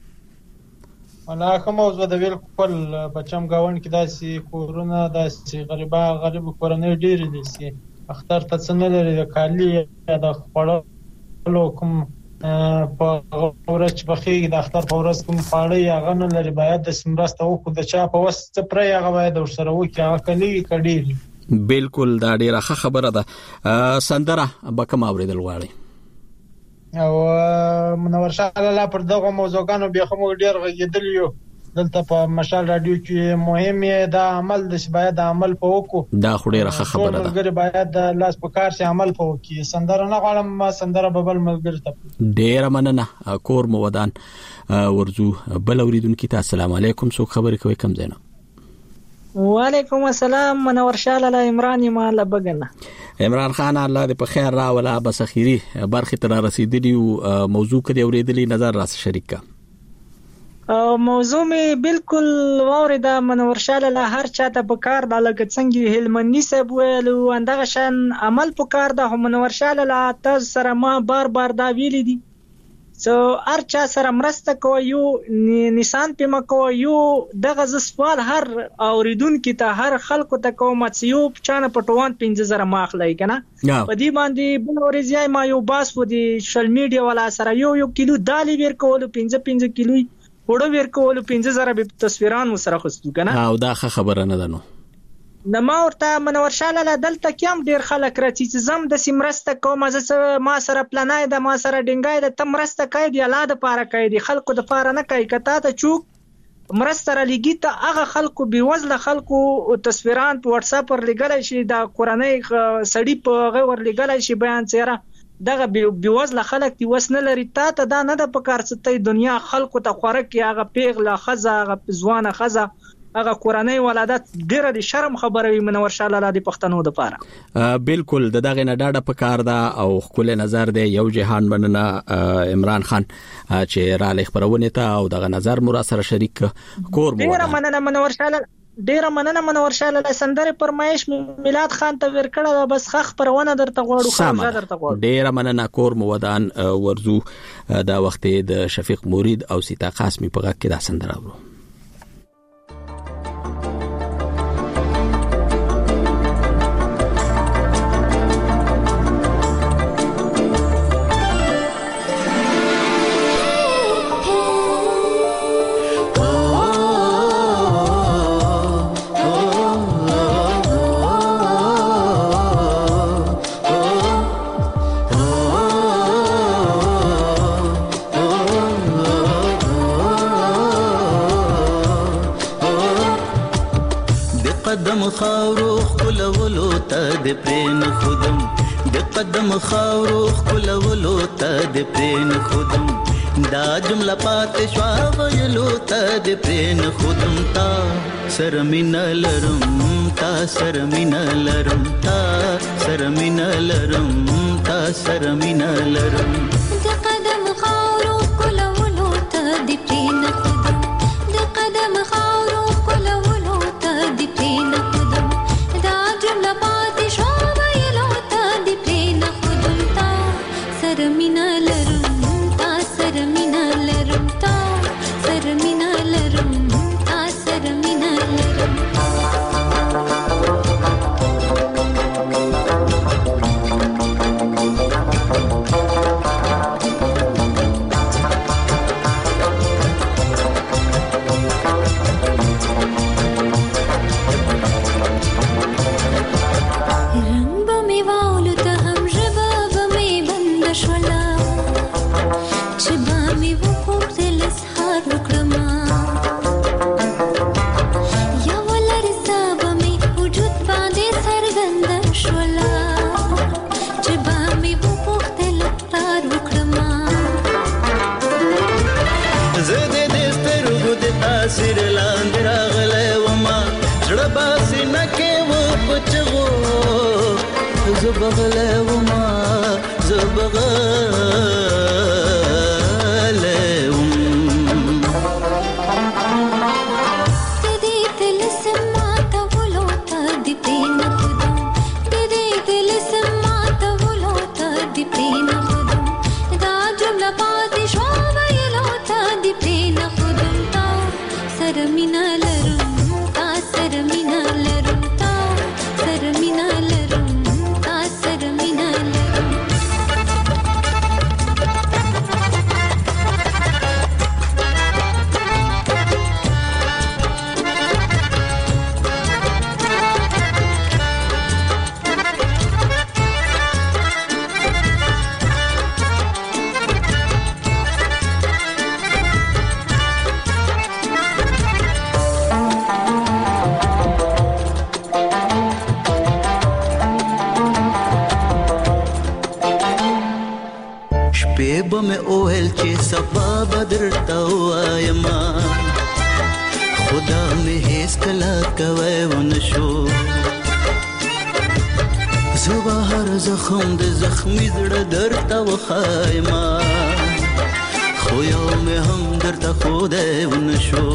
ولا کوم موضوع د ویل خپل بچم گاوند کې داسې کورونه داسې غریبا غریب کورونه ډیر دي چې اختر ته څنګه لري د کالی د خپلو کوم په ورځ په خېږي د اختر په ورځ کوم پاړې هغه نه لري باید د سمراسته وکړو د چا په وسط پرې هغه باید ورسره وکړي هغه کلی کډیر بالکل دا ډیره ښه خبره ده سندره به کوم اوریدل غواړي او منور شاه الله پر دغه موضوعګانو بیا خو ډیر غږیدل یو دلته په مشال رادیو کې مهم دا عمل د باید عمل په وکړو دا خو ډیره ښه خبره ده ملګری باید لاس په کار سي عمل په وکړي سندره نه غواړم ما سندره ببل ملګری ته ډیره مننه کور مو ودان ورزو بل اوریدونکو ته السلام علیکم څوک خبرې کوي کم زینا وعلیکم السلام منور شاه الله عمران ما لبګنه عمران خان الله دې په خیر را ولا بس اخیری برخه تر رسیدلی موضوع کړي اوریدلی نظر راس شریک موضوع می بالکل واورده منور شاه الله هر چاته په کار د لګ څنګه هلمندي صاحب ویلو اندغه شان عمل په کار د منور شاه الله تاسو سره ما بار بار دا ویل دي سو هر چا سره مرسته کوي یو نشان په مکو یو دغه ز سوال هر اوریدونکو ته هر خلکو ته کوم چې یو چانه پټوان پنځه زره ماخلای کنه په دې باندې بل ورځي ما یو باس و دي سوشل میډیا ولا سره یو یو کیلو دالي ور کول پنځه پنځه کیلو وړو ور کول پنځه زره به تصویران سره خستو کنه او دا خبره نه ده نو د ما ورته منور شاله له دلته کم ډیر خلک راځي چې زم د سیمرسته کوم زه ما سره پلانای د ما سره ډنګای د تمرسته کوي دی الاده پاره کوي دی خلکو د پاره نه کوي کته ته چوک مرسته را لګي ته هغه خلکو بیوزله خلکو تصویران په واتس اپ ور لګلای شي د کورنۍ سړی په غو ور لګلای شي بیان چیرې دغه بیوزله خلک دی وسنه لري تا ته دا نه د پکار ستې دنیا خلکو ته خورک هغه پیغله خزه هغه ځوانه خزه هغه کورنۍ ولادت ډیره د شرم خبره وي منور شاه لاله د پښتنو د پاره بالکل د دغه نه ډاډه پکار دا او خپل نظر دی یو جهان مننه عمران خان چې را لې خبرونه ته او دغه نظر مو را سره شریک کور مو ډیره مننه منور شاه ډیره مننه منور شاه لاله سندره پرمایش میلاد خان ته ورکړه بس خخ پرونه درته غواړو خو درته غواړو ډیره مننه کور مو ودان ورزو دا وخت د شفیق مرید او سیتا قاسمی په غږ کې دا سندره ورو خاورو خلولو ته د پرین خودم د قدم خاورو خلولو ته د پرین خودم دا جمله پات شوا ویلو ته د پرین خودم تا سرمین لرم تا سرمین لرم تا سرمین لرم تا سرمین لرم د قدم خاورو خلولو ته د پرین خودم د قدم خاورو خلولو ته د پرین زبغله وما زبغله بم اوهل چې صفا بدر توایم خدا مې هیڅ کلا کوي ونشو زبا هر زخم د زخمی زړه درته وخایم خو یو مې هم درته خوده ونشو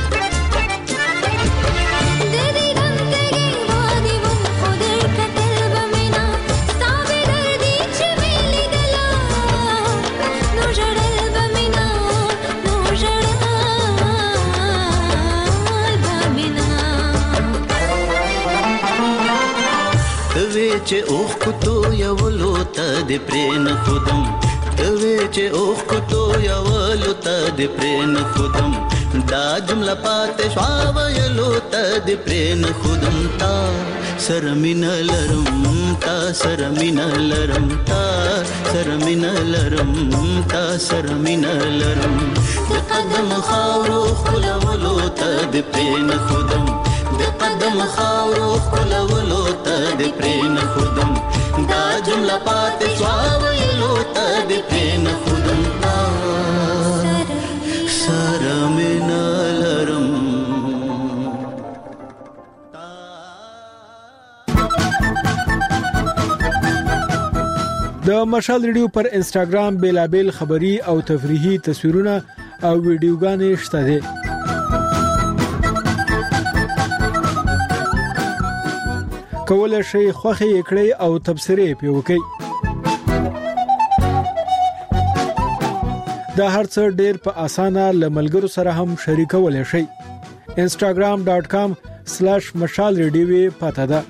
چې اوخ کوتو یولو ته د پرین خودم دوی چې اوخ کوتو یولو ته د پرین خودم دا جمله پاتې شوا ویلو ته د پرین خودم تا سرمین لرم تا سرمین لرم تا سرمین لرم تا سرمین لرم د قدم خاورو خلولو ته د پرین خودم د قدم خاورو خلولو ته د پرین خودم دا جمله پاتې شوه ویلو ته د پرین خودم سرمین لرم. د مشال ریډیو پر انستګرام بیلابل خبری او تفریحي تصویرونه او ویډیوګانې شته دي. کولای شئ خوښي کړئ او تبصرې پې وکړئ. دا هرڅه ډېر په اسانه لملګرو سره هم شریکولای شئ. instagram dot com slash مشال ریډیو پته ده.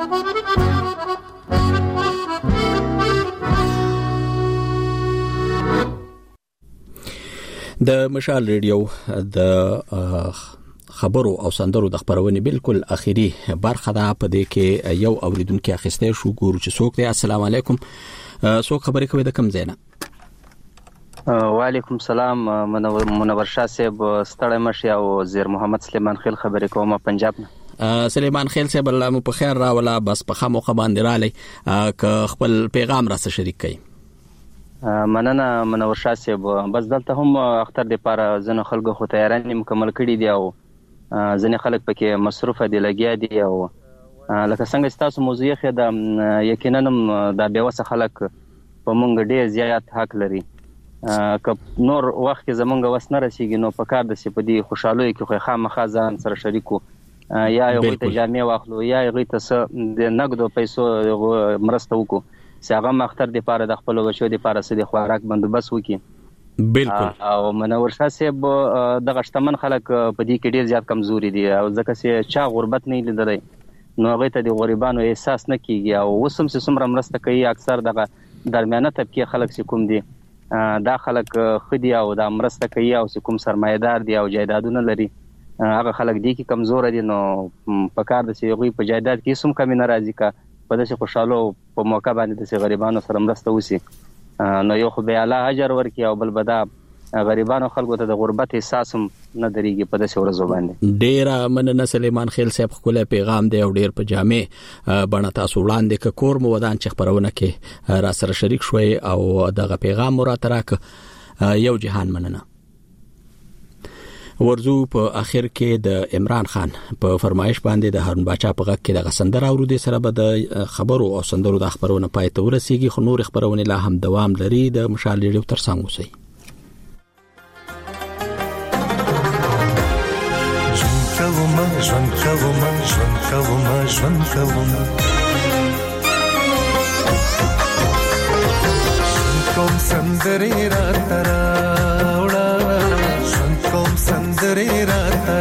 د مشال ریډیو د خبرو او سندرو د خبرونې بالکل اخیری برخه ده. په دې کې یو اوریدونکو اخیسته شو ګورو چې څوک دی. السلام علیکم، څوک خبرې کوي د کوم ځای نه؟ وعلیکم السلام، منور شاه صاحب ستړی مشي او زیر محمد سلیمان خیل خبرې کوم پنجاب نه. سلیمان خیل صاحب الله مو په خیر راولا، بس په خامو خباندې رالی ک خپل پیغام را سره شریک کړئ. مننه منور شاه صاحب. بس دلته هم اختر د پاره ځنه خلکو خو تیارانې مکمل کړي دي او ځنه خلک پکې مصروفه دي لګیا دي او لکه څنګه تاسو موضوع یې د یقینا د بیوسه خلک په مونږ ډیر زیات حق لري. که نور وخت کې زمونږ وس نه رسیږي نو په کار د سپدي خوشاله کې خو خامخا ځان سره شریکو، یا یو ته جامع واخلو یا یو ته د نقدو پیسو مرسته وکړو چې هغه مختر د پاره د خپل بچو د پاره سره خوراک بندوبست وکړي. بالکل. او منور شاه صاحب د غشتمن خلک په دې کې ډیر زیات کمزوري دي او ځکه چې چا غربت نه لیدلای نو هغه ته د غریبانو احساس نه کیږي او وسم چې څومره مرسته کوي اکثر دغه درمیانه طبقه خلک چې کوم دي دا خلک خدي او د مرسته کوي او چې کوم سرمایدار دي او جایدادونه لري هغه خلک دي کې کمزور دي نو په کار د سیغوی په جایداد کې سم کمی ناراضي کا په داسې خوشاله په موقع باندې د غریبانو سره مرسته وسی نو یو خو به اعلی اجر ورکي او بل بدا غریبانو خلکو ته د غربت احساس هم نه دريږي په داسې ورځو باندې. ډیر مننه سلیمان خیل صاحب، خپل پیغام دی او ډیر په جامع بڼه تاسو وړاندې ک کور مو ودان چې خبرونه کې را سره شریک شوي او دغه پیغام مرا تراک یو جهان مننه. ورزو په اخر کې د عمران خان په فرمایش باندې د هارون باچا په غږ کې د غسندر اورودي سره به د خبرو او سندرو د خبرونو پای ته ورسیږي. خو نور خبرونه لا هم دوام لري. د مشال ریډیو تر څنګ اوسئ. ژوند کوم ژوند کوم ژوند کوم کوم سندري را تراوړه ژوند کوم سندري را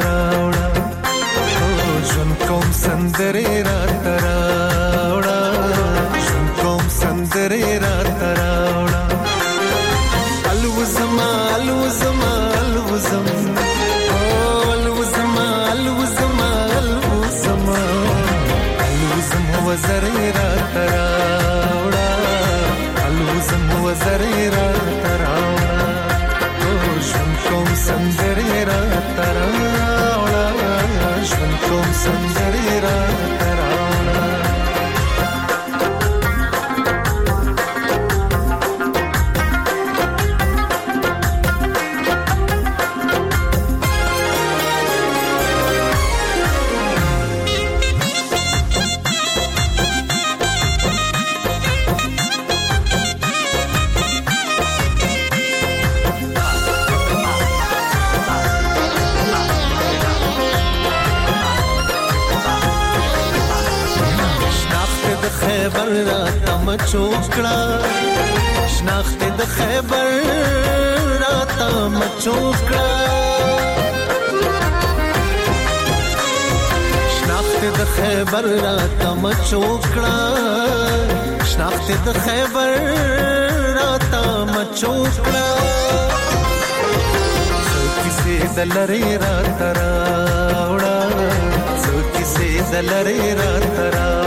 تراوړه ژوند کوم سندري را تراوړه ژوند کوم سندري را تراوړه الوزما الوزما الوزما وزريرا تراوڑا الوزم وزريرا تراوڑا شون کوم سندريرا تراوڑا شون کوم سندريرا تراوڑا خیبر راته مچوکړه شناخت د خیبر راته مچوکړه شناخت د خیبر راته مچوکړه شناخت د خیبر راته مچوکړه څوکي دلری راته راوړه څوکي دلری راته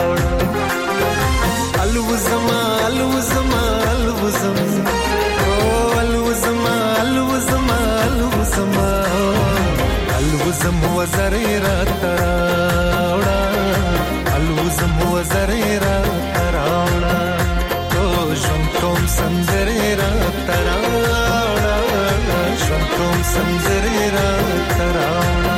الوزم الوزم الوزم او الوزم الوزم الوزم الوزم وزريرا تراوڑا الوزم وزريرا تراوڑا تو شم کوم سندريرا تراوڑا شم کوم سندريرا تراوڑا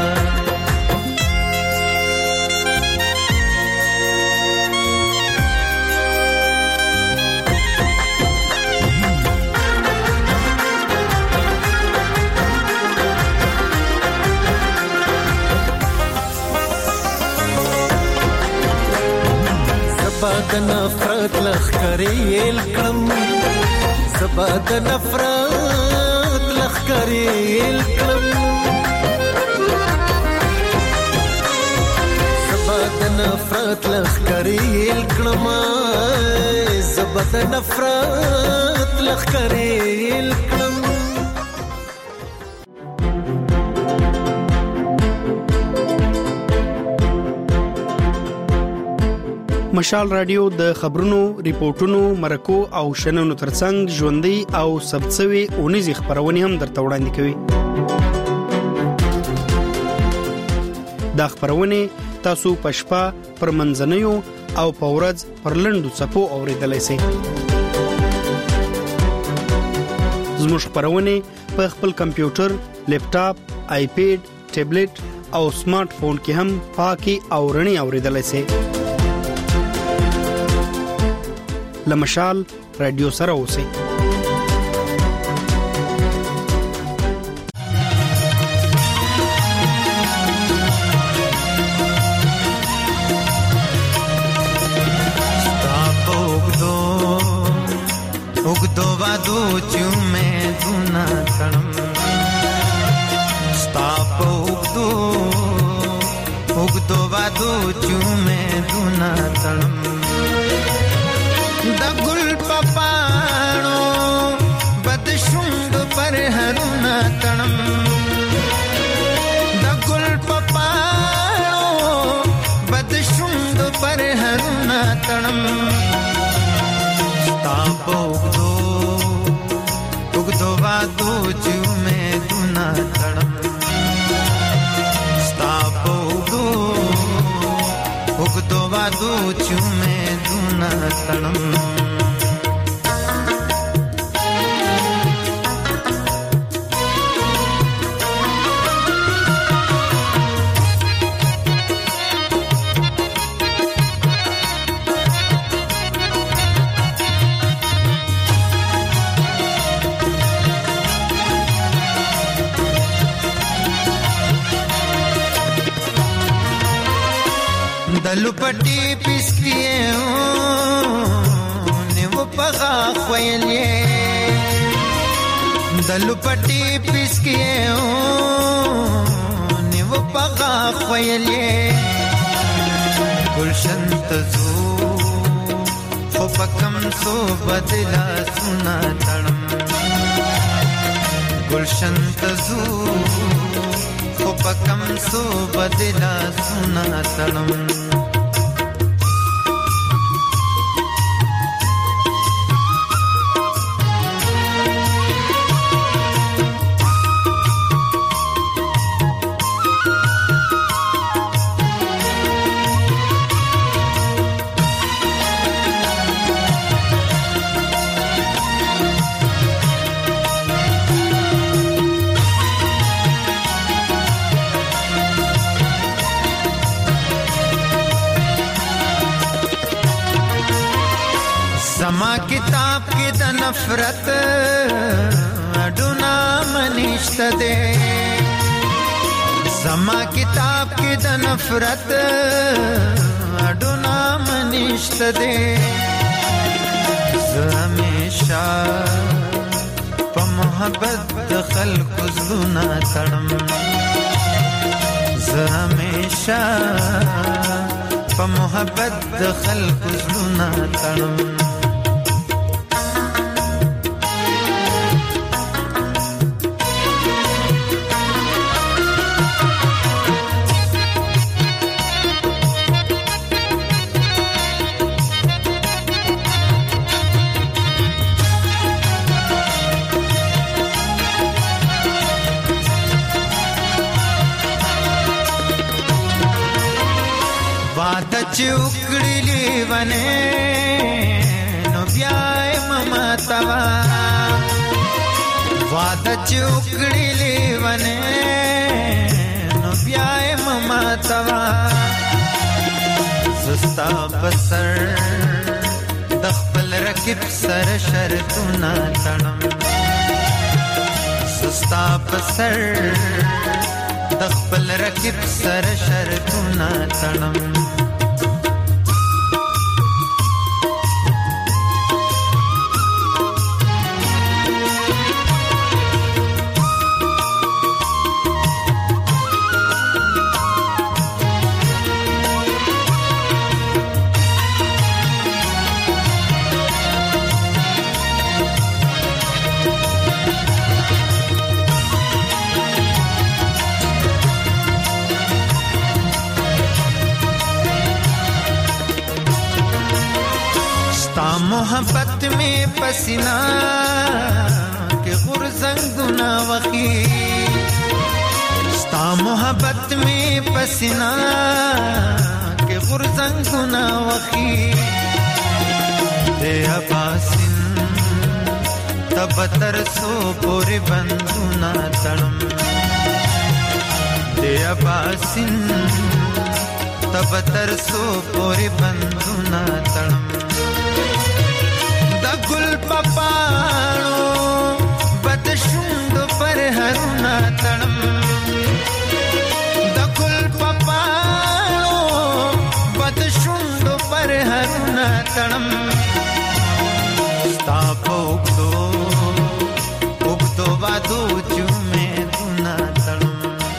زباد نفرت لخکری الکم زباد نفرت لخکری الکم زباد نفرت لخکری الکم زباد نفرت لخکری الکم مشال رادیو د خبرونو، ریپورتونو، مرکو او شننو ترڅنګ ژوندۍ او سبڅوي اونیزي خبرونه هم درته وړاندې کوي. دا خبرونه تاسو پښپا پر منځنیو او پورز پر لندو صفو اوریدلای شئ. زموږ خبرونه په خپل کمپیوټر، لیپټاپ، آیپیډ، ټابلیټ او سمارټ فون کې هم پاکي او رڼي اوریدلای شئ. لمشال رادیو سره اوسئ. उगदो वादो चुमे दुना तणम स्ताप उगदो उगदो वादो चुमे दुना तणम द गुल पपाणो बदशुंग पर हरुना तणम द गुल पपाणो बदशुंग पर हरुना तणम ताप उगदो उगदो वादो चुमे दुना तणम ताप उगदो उगदो वादो चुमे दुना तणम दलुपटी पिसकिए ने वो पगा ख्वैलिए दलुपटी पिसकिए ने वो पगा ख्वैलिए गुलशन तजू खो पकम सो बदला सुना तणम गुलशन तजू खो पकम सो बदला सुना तणम समा किताब की द नफरत अडुना मनिष्ठ दे समा किताब की द नफरत अडुना मनिष्ठ दे हमेशा प मोहब्बत खल्क जुना तड़म हमेशा प मोहब्बत खल्क जुना तड़म واده چې وکړي لیونه نو بیا مما توا واده چې وکړي لیونه نو بیا مما توا زستا بسر د خپل رکب سر شرطونه تړم زستا بسر د خپل رکب سر شرطونه تړم मोहब्बत में पसीना के गुरजंग गुना वकी स्ता मोहब्बत में पसीना के गुरजंग गुना वकी दे अबासिन तब तरसो पूरे बंदुना तड़म दे अबासिन तब तरसो पूरे बंदुना तड़म गुल पपाणो बदशुंड पर हरुना तड़म द गुल पपाणो बदशुंड पर हरुना तड़म तापो उगदो उगदो वादो जुमे दुना तड़म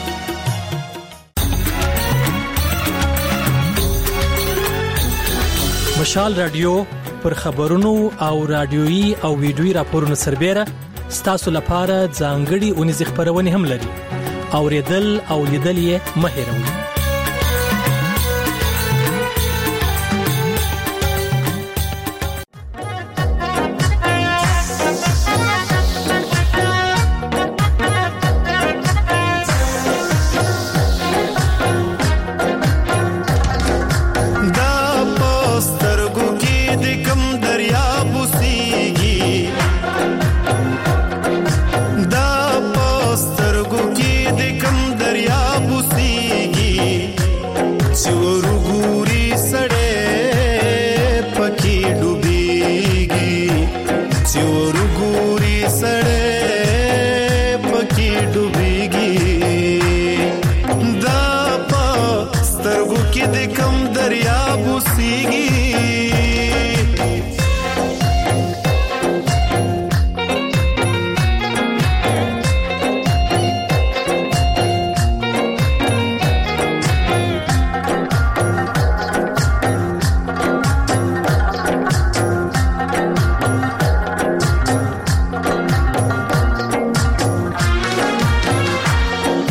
مشال رادیو پر خبرونو او رادیويي او ویډیويي راپورونو سربېره ستاسو لپاره ځانګړي اونیز خبرونه هم لري اوریدل او لیدل یې مه هېروئ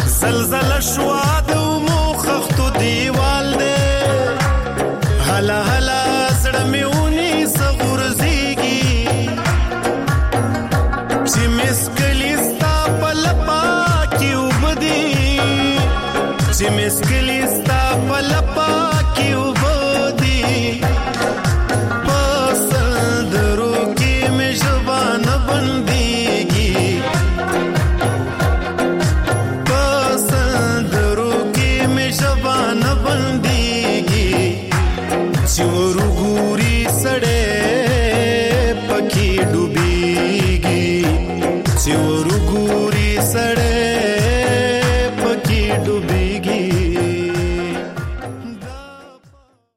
زلزلہ شوا دو مو خختو دیوال دے حالا